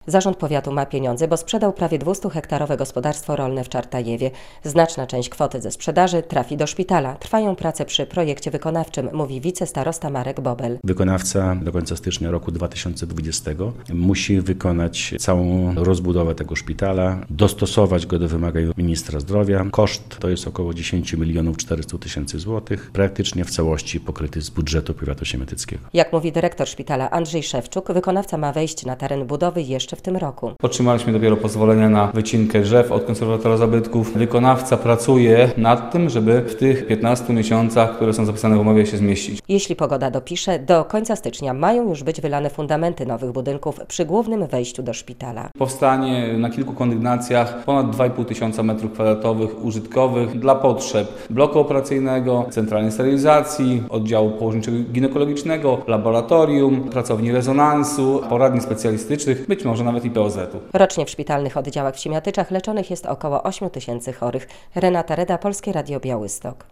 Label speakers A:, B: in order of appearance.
A: Zarząd powiatu ma pieniądze, bo sprzedał prawie 200-hektarowe gospodarstwo rolne w Czartajewie. Znaczna część kwoty ze sprzedaży trafi do szpitala. Trwają prace przy projekcie wykonawczym, mówi wicestarosta Marek Bobel.
B: Wykonawca do końca stycznia roku 2020 musi wykonać całą rozbudowę tego szpitala, dostosować go do wymagań ministra zdrowia. Koszt to jest około 10 400 000 złotych, praktycznie w całości pokryty z budżetu powiatu siemiatyckiego.
A: Jak mówi dyrektor szpitala Andrzej Szewczuk, wykonawca ma wejść na teren budowy jeszcze w tym roku.
C: Otrzymaliśmy dopiero pozwolenia na wycinkę drzew od konserwatora zabytków. Wykonawca pracuje nad tym, żeby w tych 15 miesiącach, które są zapisane w umowie, się zmieścić.
A: Jeśli pogoda dopisze, do końca stycznia mają już być wylane fundamenty nowych budynków przy głównym wejściu do szpitala.
C: Powstanie na kilku kondygnacjach ponad 2,5 tysiąca m2 użytkowych dla potrzeb bloku operacyjnego, centralnej sterylizacji, oddziału położniczego ginekologicznego, laboratorium, pracowni rezonansu, poradni specjalistycznych, być może nawet i POZ-u.
A: Rocznie w szpitalnych oddziałach w Siemiatyczach leczonych jest około 8 000 chorych. Renata Reda, Polskie Radio Białystok.